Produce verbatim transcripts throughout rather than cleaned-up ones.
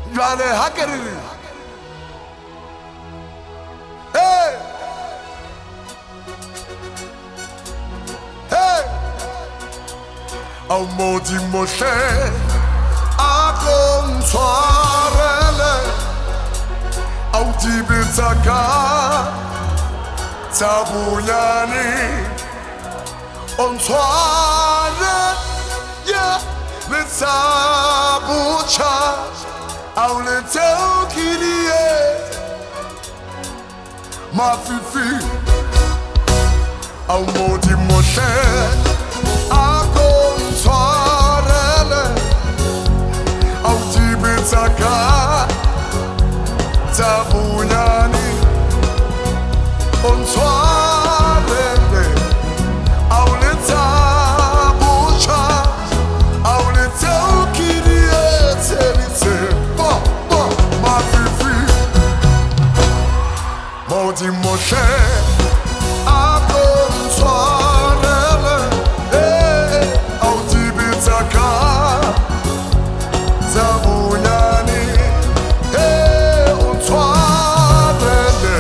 Jale hakeri. Hey! Hey! Au modi moshe akom soarele au tibitaka tabuyani on soare yeah litabucha au litaukilie mafifi au modi moshe akom soarele au tibitaka tabunyani on soarele au litabucha au litaukilie telite bo bo mafifi modi moshe akom soarele eh au tibitaka tabunyani eh on soarele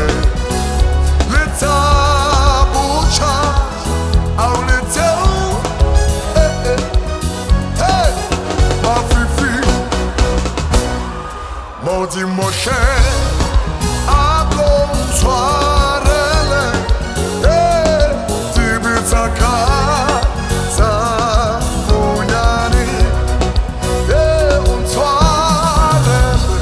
litabucha au litau eh eh hey mafifi modi moshe akom soarele eh tibitaka tabunyani eh on soarele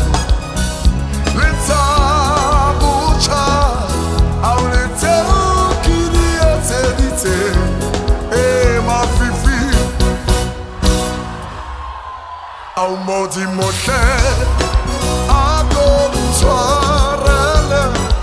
litabucha au litaukilie telite eh mafifi au modi moshe akom soarele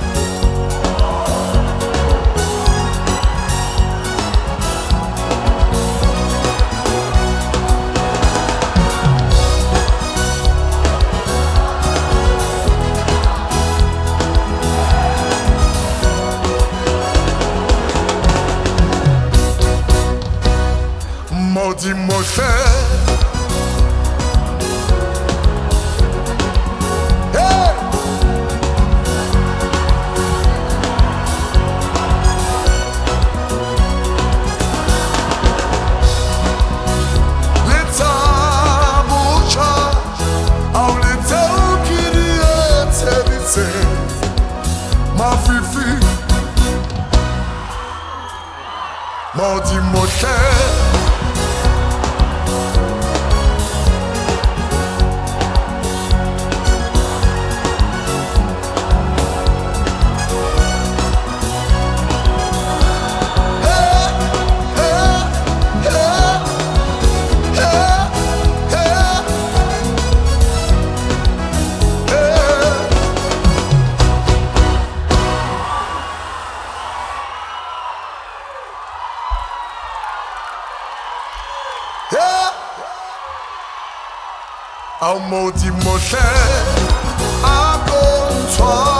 modi moshe hey litabucha au litaukilie telite mafifi modi moshe au modi moshe akom soarele